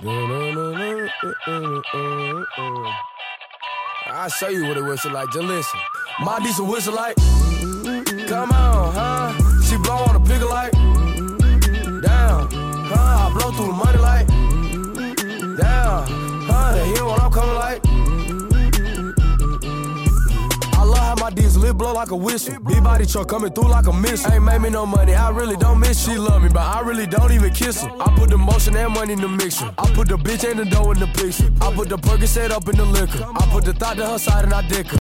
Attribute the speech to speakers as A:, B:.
A: I'll show you what it whistle like, just listen. My diesel whistle like, come on, huh? She blow on a pigger like, down, huh? I blow through the money like, down, huh? They hear what I'm coming like. I love how my diesel, it blow like a whistle. Big body truck coming through like a missile. Ain't made me no money, I really don't miss. She love me, but I really don't even kiss her. I put the motion and money in the mixture. I put the bitch and the dough in the picture. I put the Percocet up in the liquor. I put the thought to her side and I dick her.